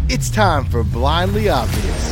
It's time for Blindly Obvious.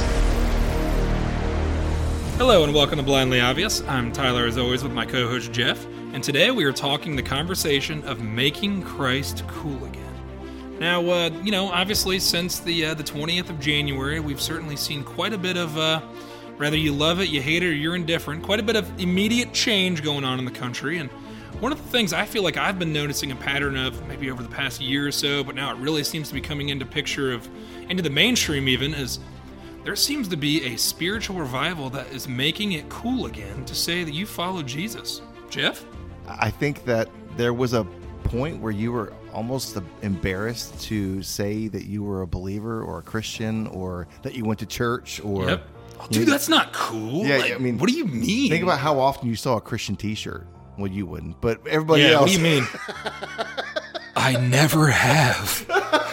Hello and welcome to Blindly Obvious. I'm Tyler, as always, with my co-host Jeff, and today we are talking the conversation of making Christ cool again. Now, obviously since the 20th of January, we've certainly seen quite a bit of, whether you love it, you hate it, or you're indifferent, quite a bit of immediate change going on in the country, and one of the things I feel like I've been noticing a pattern of maybe over the past year or so, but now it really seems to be coming into the mainstream even, is there seems to be a spiritual revival that is making it cool again to say that you follow Jesus. Jeff? I think that there was a point where you were almost embarrassed to say that you were a believer or a Christian or that you went to church or... Yep. Oh, dude, that's not cool. Yeah, like, what do you mean? Think about how often you saw a Christian t-shirt. Well, you wouldn't, but everybody else... What do you mean? I never have.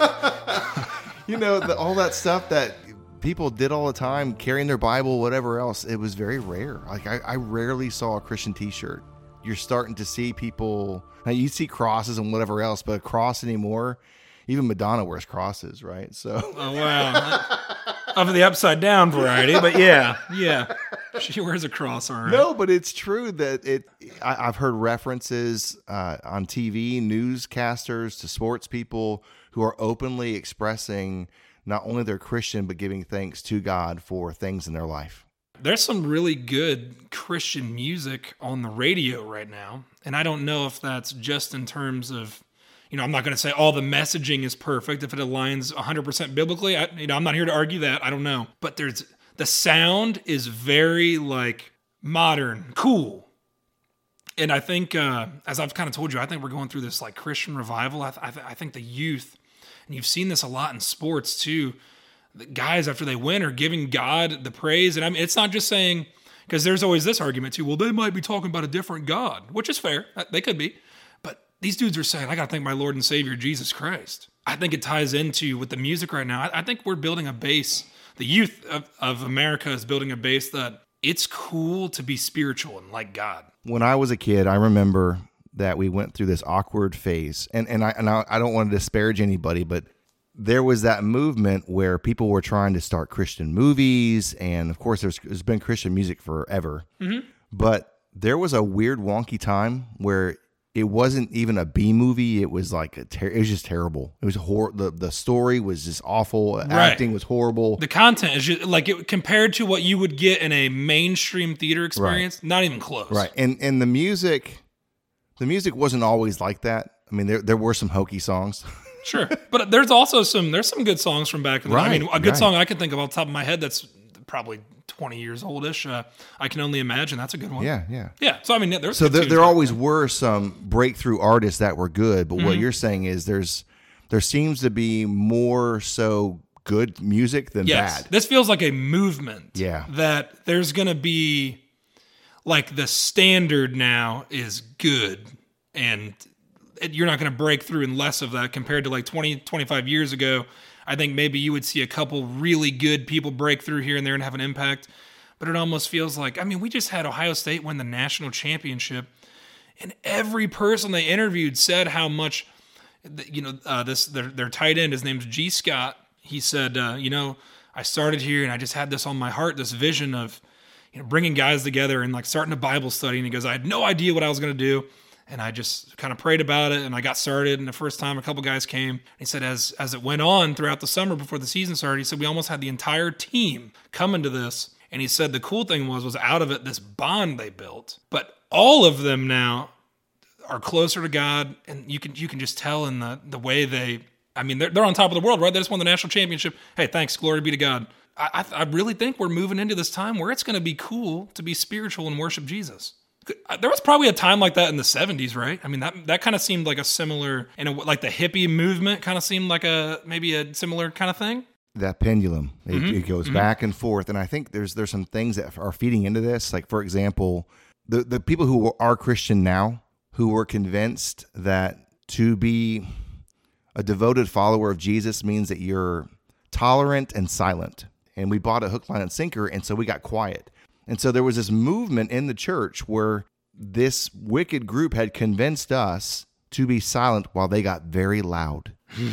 All that stuff that people did all the time, carrying their Bible, whatever else, it was very rare. Like, I rarely saw a Christian t-shirt. You're starting to see people... Now, you see crosses and whatever else, but a cross anymore, even Madonna wears crosses, right? So... Oh, wow. Of the upside down variety, but yeah. She wears a cross, all right. No, but it's true that I've heard references on TV, newscasters, to sports people who are openly expressing not only their Christian, but giving thanks to God for things in their life. There's some really good Christian music on the radio right now, and I don't know if that's just in terms of, I'm not going to say all the messaging is perfect if it aligns 100% biblically. I'm not here to argue that. I don't know. But the sound is very, modern, cool. And I think, as I've kind of told you, I think we're going through this, Christian revival. I think the youth, and you've seen this a lot in sports, too, the guys, after they win, are giving God the praise. And it's not just saying, because there's always this argument, too, well, they might be talking about a different God, which is fair. They could be. But these dudes are saying, I got to thank my Lord and Savior, Jesus Christ. I think it ties into with the music right now. I think we're building a base. The youth of America is building a base that it's cool to be spiritual and like God. When I was a kid, I remember that we went through this awkward phase. And I don't want to disparage anybody, but there was that movement where people were trying to start Christian movies. And of course, there's been Christian music forever. Mm-hmm. But there was a weird, wonky time where it wasn't even a B movie. It was it was just terrible. It was the story was just awful. Right. Acting was horrible. The content is just compared to what you would get in a mainstream theater experience, right. Not even close. Right. And the music wasn't always like that. I mean, there were some hokey songs. Sure. But there's also some good songs from back in the day. Right, I mean, a good song I can think of off the top of my head that's probably 20 years oldish. I Can Only Imagine. That's a good one. Yeah. So, I mean, there's there always were some breakthrough artists that were good, but what you're saying is there seems to be more so good music than bad. This feels like a movement. Yeah. That there's going to be, the standard now is good, and you're not going to break through in less of that compared to 20, 25 years ago. I think maybe you would see a couple really good people break through here and there and have an impact. But it almost feels we just had Ohio State win the national championship, and every person they interviewed said how much, their tight end, his name's G. Scott. He said, I started here and I just had this on my heart, this vision of, bringing guys together and starting a Bible study. And he goes, I had no idea what I was going to do. And I just kind of prayed about it, and I got started. And the first time a couple guys came, he said as it went on throughout the summer before the season started, he said we almost had the entire team come into this. And he said the cool thing was out of it this bond they built. But all of them now are closer to God, and you can just tell in the way they're on top of the world, right? They just won the national championship. Hey, thanks, glory be to God. I really think we're moving into this time where it's going to be cool to be spiritual and worship Jesus. There was probably a time like that in the 70s, right? I mean, that kind of seemed like a similar, the hippie movement kind of seemed like maybe a similar kind of thing. That pendulum, it goes back and forth. And I think there's some things that are feeding into this. Like, for example, the people who are Christian now, who were convinced that to be a devoted follower of Jesus means that you're tolerant and silent. And we bought a hook, line, and sinker, and so we got quiet. And so there was this movement in the church where this wicked group had convinced us to be silent while they got very loud.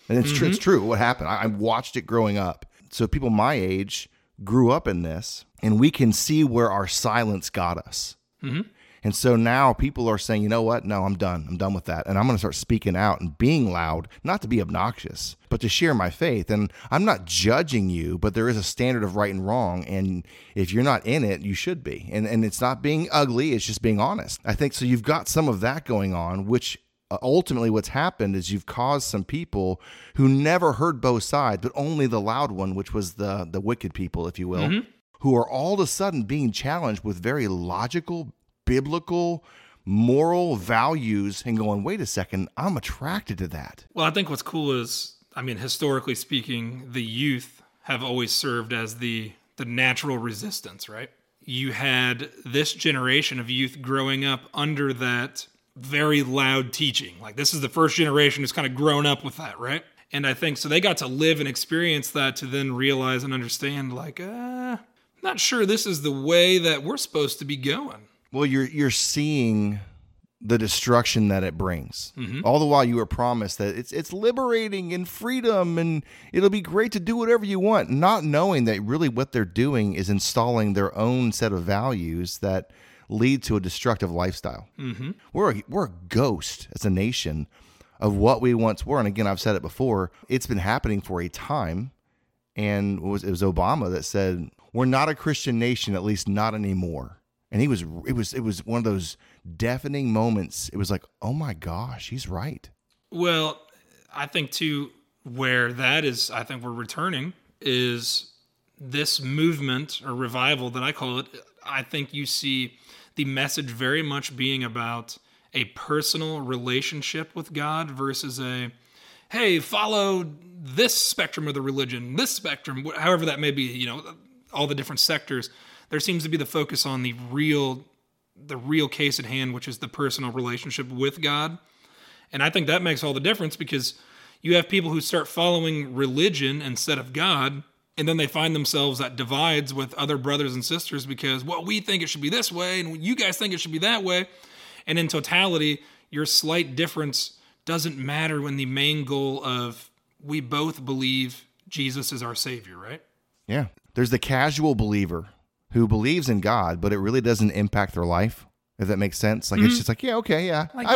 And it's true what happened. I watched it growing up. So people my age grew up in this, and we can see where our silence got us. And so now people are saying, you know what? No, I'm done. I'm done with that. And I'm going to start speaking out and being loud, not to be obnoxious, but to share my faith. And I'm not judging you, but there is a standard of right and wrong. And if you're not in it, you should be. And it's not being ugly. It's just being honest. I think so. You've got some of that going on, which ultimately what's happened is you've caused some people who never heard both sides, but only the loud one, which was the wicked people, if you will, who are all of a sudden being challenged with very logical, biblical, moral values and going, wait a second, I'm attracted to that. Well, I think what's cool is, I mean, historically speaking, the youth have always served as the natural resistance, right? You had this generation of youth growing up under that very loud teaching. Like, this is the first generation who's kind of grown up with that, right? And I think so they got to live and experience that to then realize and understand, like, not sure this is the way that we're supposed to be going. Well, you're seeing the destruction that it brings. All the while you were promised that it's liberating and freedom and it'll be great to do whatever you want, not knowing that really what they're doing is installing their own set of values that lead to a destructive lifestyle. We're a ghost as a nation of what we once were. And again, I've said it before, it's been happening for a time. And it was Obama that said, we're not a Christian nation, at least not anymore. And it was one of those deafening moments. It was like, oh my gosh, he's right. Well, I think too, where that is, I think we're returning, is this movement or revival that I call it. I think you see the message very much being about a personal relationship with God versus a, hey, follow this spectrum of the religion, this spectrum, however that may be, you know, all the different sectors. There seems to be the focus on the real case at hand, which is the personal relationship with God. And I think that makes all the difference, because you have people who start following religion instead of God, and then they find themselves at divides with other brothers and sisters because, well, we think it should be this way, and you guys think it should be that way. And in totality, your slight difference doesn't matter when the main goal of we both believe Jesus is our Savior, right? Yeah. There's the casual believer who believes in God, but it really doesn't impact their life, if that makes sense. Like, it's just like, yeah, okay, yeah. Like,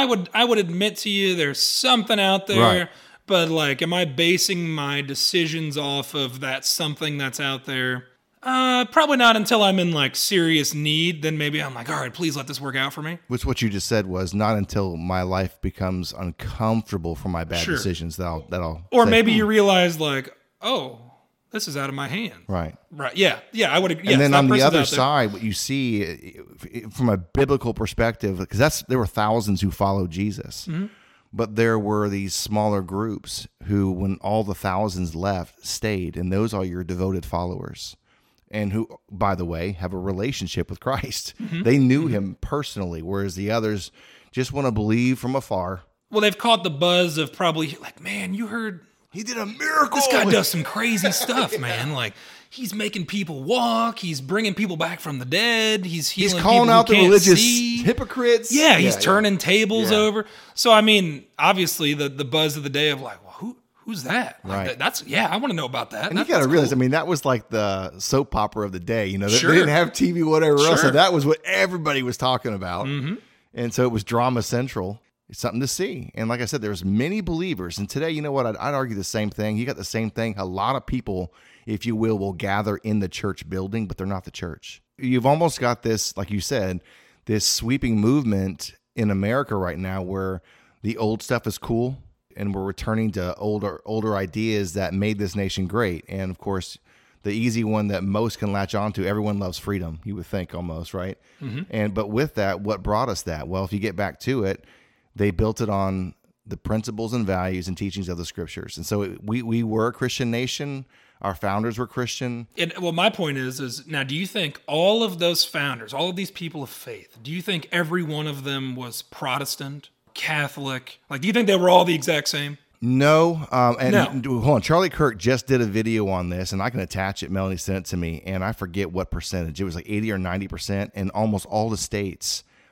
I would admit to you there's something out there, right. But like, am I basing my decisions off of that something that's out there? Probably not until I'm in like serious need. Then maybe I'm like, all right, please let this work out for me. Which what you just said was not until my life becomes uncomfortable for my bad decisions that'll. Or say, maybe you realize like, oh, this is out of my hand. Right. Yeah. I would. Yes, and then on the other side, what you see from a biblical perspective, because there were thousands who followed Jesus, but there were these smaller groups who, when all the thousands left, stayed, and those are your devoted followers, and who, by the way, have a relationship with Christ. They knew him personally, whereas the others just want to believe from afar. Well, they've caught the buzz of probably like, man, you heard. He did a miracle. This guy does some crazy stuff, man. Like, he's making people walk. He's bringing people back from the dead. He's healing people who can't see. He's calling out the religious hypocrites. Yeah, he's turning tables over. So, I mean, obviously, the buzz of the day of like, well, who's that? Like, right. I want to know about that. And you got to realize, cool. I mean, that was like the soap opera of the day. You know, they didn't have TV, whatever else. So that was what everybody was talking about. And so it was drama central. It's something to see. And like I said, there's many believers. And today, you know what? I'd argue the same thing. You got the same thing. A lot of people, if you will gather in the church building, but they're not the church. You've almost got this, like you said, this sweeping movement in America right now where the old stuff is cool and we're returning to older ideas that made this nation great. And of course, the easy one that most can latch onto, everyone loves freedom, you would think almost, right? But with that, what brought us that? Well, if you get back to it, they built it on the principles and values and teachings of the scriptures. And so we were a Christian nation. Our founders were Christian. And well, my point is now, do you think all of those founders, all of these people of faith, do you think every one of them was Protestant, Catholic? Like, do you think they were all the exact same? No. Hold on. Charlie Kirk just did a video on this, and I can attach it. Melanie sent it to me, and I forget what percentage. It was like 80 or 90%, and almost all the states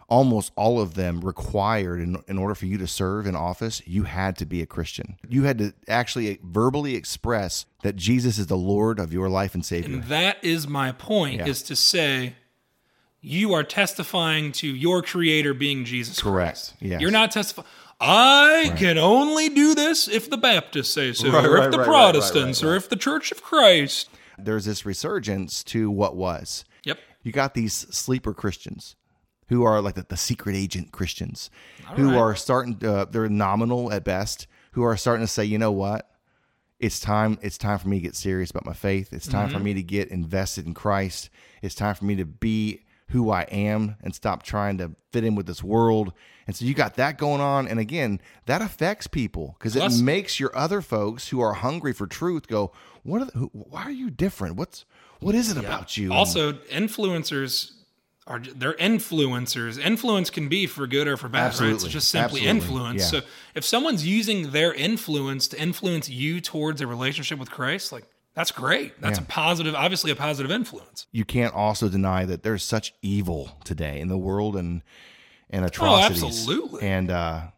almost all of them required in order for you to serve in office, you had to be a Christian. You had to actually verbally express that Jesus is the Lord of your life and Savior. And that is my point, is to say you are testifying to your Creator being Jesus Christ. Yes. You're not testifying, I can only do this if the Baptists say so, or if the Protestants, or if the Church of Christ. There's this resurgence to what was. Yep. You got these sleeper Christians who are like the secret agent Christians who are starting to, they're nominal at best, who are starting to say, you know what? It's time for me to get serious about my faith. It's time for me to get invested in Christ. It's time for me to be who I am and stop trying to fit in with this world. And so you got that going on. And again, that affects people because it makes your other folks who are hungry for truth go, why are you different? What is it about you? Also, influencers they're influencers. Influence can be for good or for bad, Absolutely. right? It's just simply Absolutely. influence. Yeah. So if someone's using their influence to influence you towards a relationship with Christ, like that's great. That's a positive, obviously a positive influence. You can't also deny that there's such evil today in the world and atrocities. Oh, absolutely. And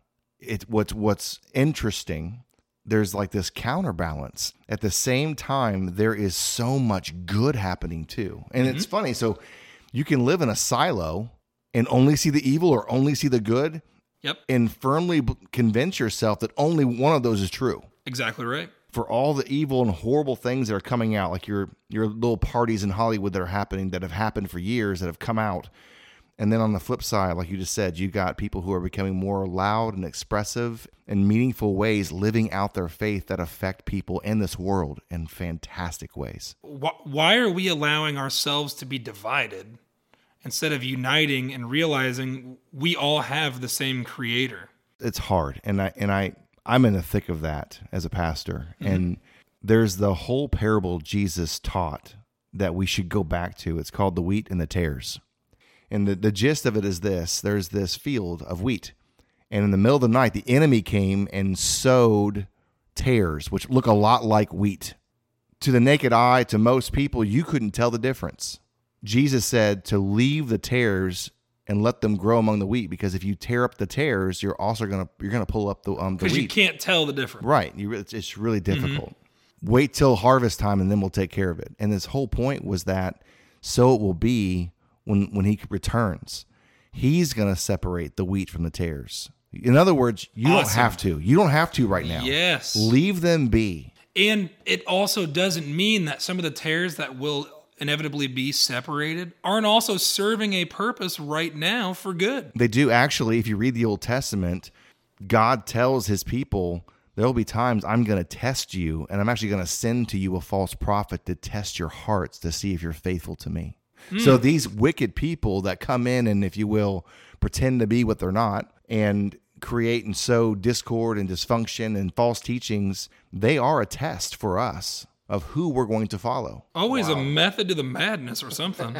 what's interesting, there's like this counterbalance. At the same time, there is so much good happening too. And it's funny. So you can live in a silo and only see the evil or only see the good. Yep. And firmly convince yourself that only one of those is true. Exactly right. For all the evil and horrible things that are coming out, like your little parties in Hollywood that are happening, that have happened for years, that have come out. And then on the flip side, like you just said, you got people who are becoming more loud and expressive in meaningful ways, living out their faith that affect people in this world in fantastic ways. Why are we allowing ourselves to be divided instead of uniting and realizing we all have the same Creator? It's hard. And I'm in the thick of that as a pastor. And there's the whole parable Jesus taught that we should go back to. It's called the wheat and the tares. And the gist of it is this. There's this field of wheat. And in the middle of the night, the enemy came and sowed tares, which look a lot like wheat. To the naked eye, to most people, you couldn't tell the difference. Jesus said to leave the tares and let them grow among the wheat, because if you tear up the tares, you're also gonna pull up the wheat. Because you can't tell the difference. Right. It's really difficult. Wait till harvest time and then we'll take care of it. And his whole point was that so it will be when he returns. He's going to separate the wheat from the tares. In other words, you don't have to. You don't have to right now. Yes. Leave them be. And it also doesn't mean that some of the tares that will inevitably be separated aren't also serving a purpose right now for good. They do. Actually, if you read the Old Testament, God tells his people, there will be times I'm going to test you, and I'm actually going to send to you a false prophet to test your hearts to see if you're faithful to me. So these wicked people that come in and, if you will, pretend to be what they're not and create and sow discord and dysfunction and false teachings, they are a test for us of who we're going to follow. Always a method to the madness or something.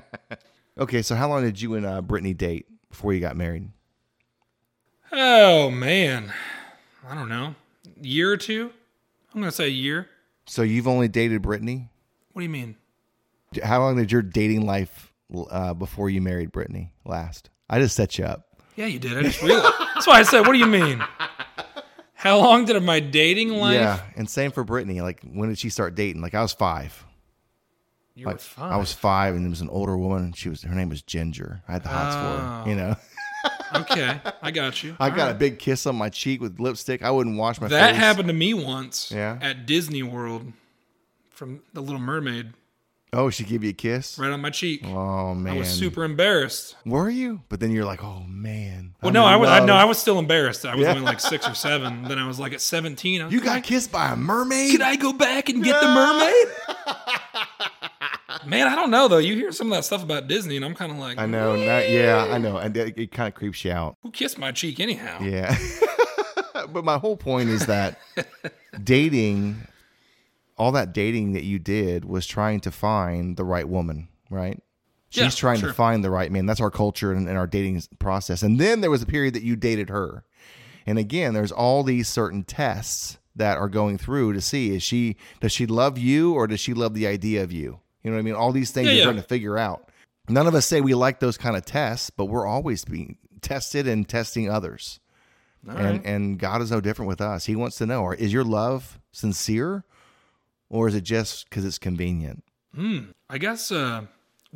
Okay, so how long did you and Brittany date before you got married? Oh, man. I don't know. A year or two? I'm going to say a year. So you've only dated Brittany? What do you mean? How long did your dating life before you married Brittany last? I just set you up. Yeah, you did. I just realized. That's why I said, what do you mean? How long did my dating life? Yeah, and same for Brittany. Like, when did she start dating? Like, I was 5. You were 5. I was 5, and there was an older woman. Her name was Ginger. I had the hots for her, you know. Okay, I got you. I got a big kiss on my cheek with lipstick. I wouldn't wash my face. That happened to me once. Yeah. At Disney World from The Little Mermaid. Oh, she gave you a kiss? Right on my cheek. Oh, man. I was super embarrassed. Were you? But then you're like, oh, man. Well, I was still embarrassed. I was only like 6 or 7. Then I was like at 17. You got kissed by a mermaid? Could I go back and get the mermaid? Man, I don't know, though. You hear some of that stuff about Disney, and I'm kind of like... I know. I know. And it kind of creeps you out. Who kissed my cheek anyhow? Yeah. But my whole point is that dating... all that dating that you did was trying to find the right woman, right? She's trying to find the right man. That's our culture and our dating process. And then there was a period that you dated her. And again, there's all these certain tests that are going through to see, does she love you or does she love the idea of you? You know what I mean? All these things you're trying to figure out. None of us say we like those kind of tests, but we're always being tested and testing others. And God is no different with us. He wants to know, is your love sincere, or is it just because it's convenient? I guess, the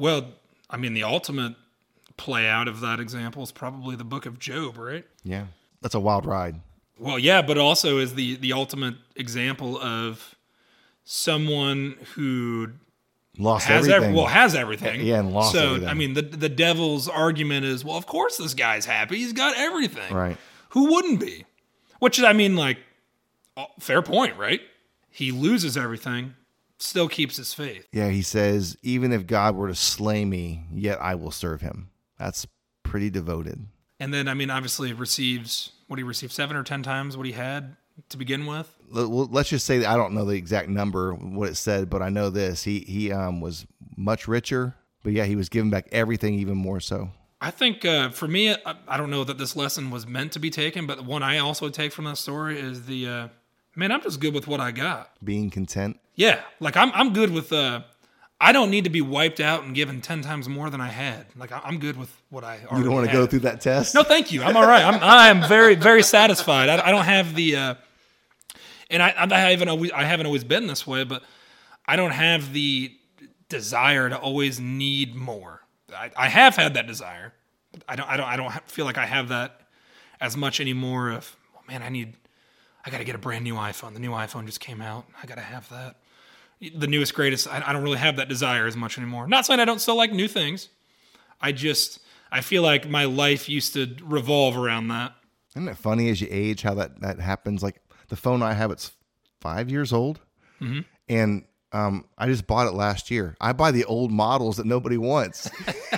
ultimate play out of that example is probably the book of Job, right? Yeah. That's a wild ride. Well, yeah, but also is the ultimate example of someone who has everything. Has everything. Yeah, and lost everything. So, I mean, the devil's argument is, well, of course this guy's happy. He's got everything. Right. Who wouldn't be? Which, I mean, like, fair point, right? He loses everything, still keeps his faith. Yeah, he says, even if God were to slay me, yet I will serve him. That's pretty devoted. And then, I mean, obviously receives, what he received 7 or 10 times what he had to begin with. Let's just say, I don't know the exact number, what it said, but I know this. He was much richer, but yeah, he was giving back everything even more so. I think for me, I don't know that this lesson was meant to be taken, but the one I also take from that story is man, I'm just good with what I got. Being content. Yeah, like I'm good with, I don't need to be wiped out and given 10 times more than I had. Like I'm good with what I already had. You don't want to go through that test? No, thank you. I'm all right. I'm very, very satisfied. I don't have the, and I haven't always been this way, but I don't have the desire to always need more. I have had that desire. But I don't feel like I have that as much anymore. Of, oh man, I got to get a brand new iPhone. The new iPhone just came out. I got to have that. The newest, greatest. I don't really have that desire as much anymore. Not saying I don't still like new things. I feel like my life used to revolve around that. Isn't it funny as you age how that happens? Like the phone I have, it's 5 years old, and I just bought it last year. I buy the old models that nobody wants,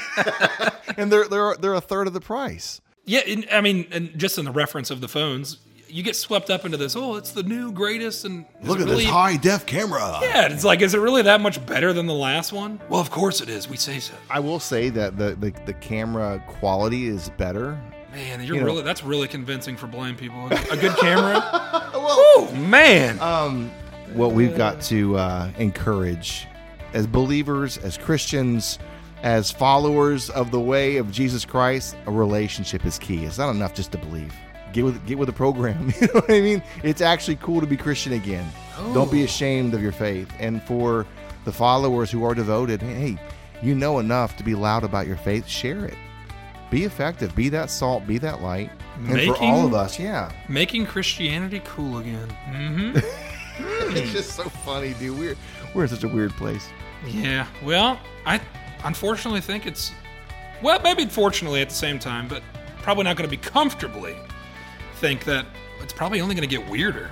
and they're a third of the price. Yeah, and just in the reference of the phones, you get swept up into this. Oh, it's the new greatest, and look at this high def camera. Yeah, it's like, is it really that much better than the last one? Well, of course it is. We say so. I will say that the camera quality is better. Man, that's really convincing for blind people. A good camera. Oh man. What we've got to encourage as believers, as Christians, as followers of the way of Jesus Christ, a relationship is key. It's not enough just to believe. Get with the program. You know what I mean? It's actually cool to be Christian again. Oh. Don't be ashamed of your faith. And for the followers who are devoted, hey, you know enough to be loud about your faith. Share it. Be effective. Be that salt. Be that light. And for all of us, yeah. Making Christianity cool again. Mm-hmm. It's just so funny, dude. We're in such a weird place. Yeah. Well, I unfortunately think it's... Well, maybe fortunately at the same time, but probably not going to be comfortably think that it's probably only going to get weirder.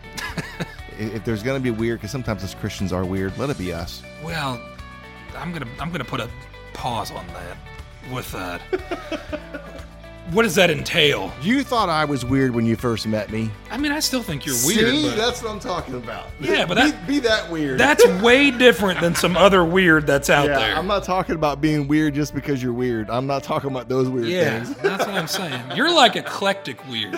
If there's going to be weird, because sometimes as Christians are weird, let it be us. Well, I'm gonna put a pause on that with that. What does that entail? You thought I was weird when you first met me. I mean, I still think you're weird. See, that's what I'm talking about. Yeah, but be that weird. That's way different than some other weird that's out there. I'm not talking about being weird just because you're weird. I'm not talking about those weird things. Yeah, that's what I'm saying. You're like eclectic weird.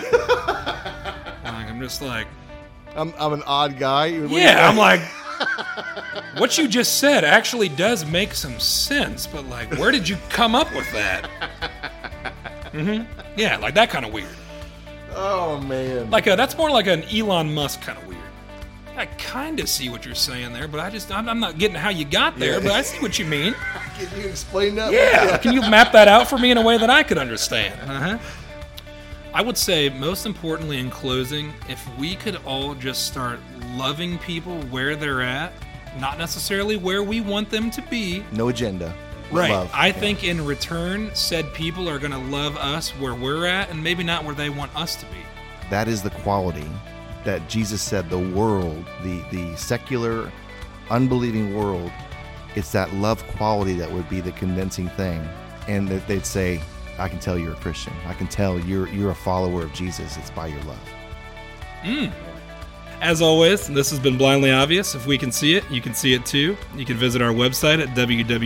I'm just like... I'm an odd guy. Yeah, I'm like... What you just said actually does make some sense, but like, where did you come up with that? Mm-hmm. Yeah, like that kind of weird. Oh, man. Like that's more like an Elon Musk kind of weird. I kind of see what you're saying there, but I'm not getting how you got there, but I see what you mean. Can you explain that? Yeah, can you map that out for me in a way that I could understand? Uh-huh. I would say, most importantly in closing, if we could all just start loving people where they're at, not necessarily where we want them to be. No agenda. Right. Love. I think in return, said people are going to love us where we're at and maybe not where they want us to be. That is the quality that Jesus said the world, the secular, unbelieving world, it's that love quality that would be the condensing thing. And that they'd say, I can tell you're a Christian. I can tell you're a follower of Jesus. It's by your love. As always, this has been Blindly Obvious. If we can see it, you can see it too. You can visit our website at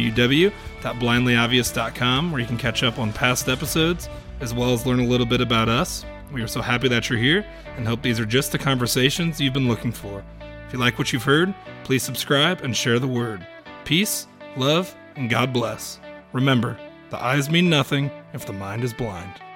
www.blindlyobvious.com, where you can catch up on past episodes, as well as learn a little bit about us. We are so happy that you're here, and hope these are just the conversations you've been looking for. If you like what you've heard, please subscribe and share the word. Peace, love, and God bless. Remember, the eyes mean nothing if the mind is blind.